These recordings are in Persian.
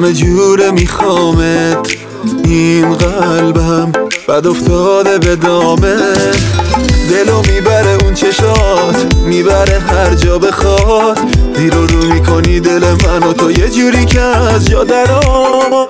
همه جوره میخوامت، این قلبم بد افتاده به دامت. دلو میبره اون چشات، میبره هر جا بخواد. دیر رو میکنی دل من و تو یه جوری که از جا درآت.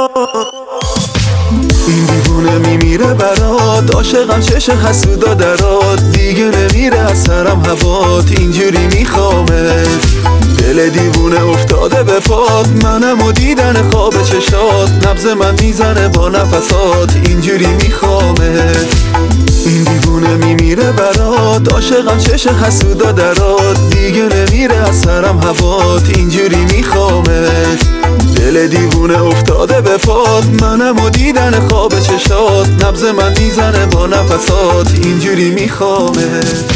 این دیوونه میمیره برات، عاشقم چش حسودا درات. دیگه نمیره از سرم هوات، اینجوری میخوامت. دل دیوونه افتاده به پات، منم و دیدن خواب چشات. نبض من میزنه با نفسات، اینجوری میخوامت. این دیوونه میمیره برات، عاشقم چش حسودا درات. دیگه نمیره از سرم هوات، اینجوری میخوامت. دل دیوونه افتاده به پات، منم و دیدن خواب چشات. نبض من میزنه با نفسات، اینجوری میخوامت.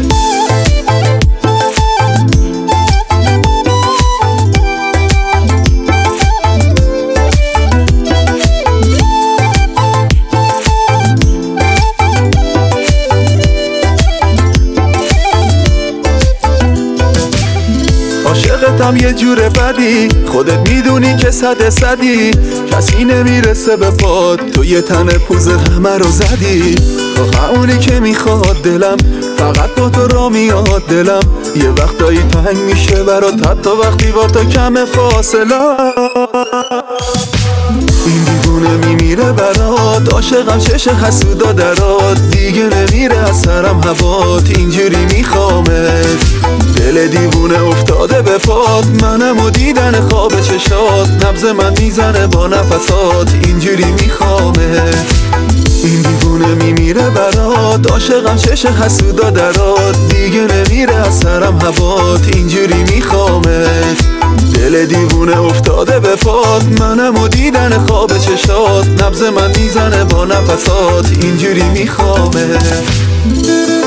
عاشقتم یه جور بدی، خودت میدونی که صدی. کسی نمیرسه به پات، تو یه تن پوز همه رو زدی. اونی که میخواد دلم، فقط با تو را میاد دلم. یه وقتایی تنگ میشه برات، حتی وقتی با تو کم فاصله. این دیوونه میمیره برات، عاشقم چش حسودا درات. دیگه نمیره از سرم هوات، اینجوری میخوامت. دل دیوونه افتاده به پات، منم و دیدن خواب چشات. نبض من میزنه با نفسات، اینجوری میخوامت. این دیوونه میمیره برات، عاشقم چش حسودا درات. دیگه نمیره از سرم هوات، اینجوری میخوامت. دل دیوونه افتاده به پات، منم و دیدن خواب چشات. نبض من میزنه با نفسات، اینجوری میخوامت.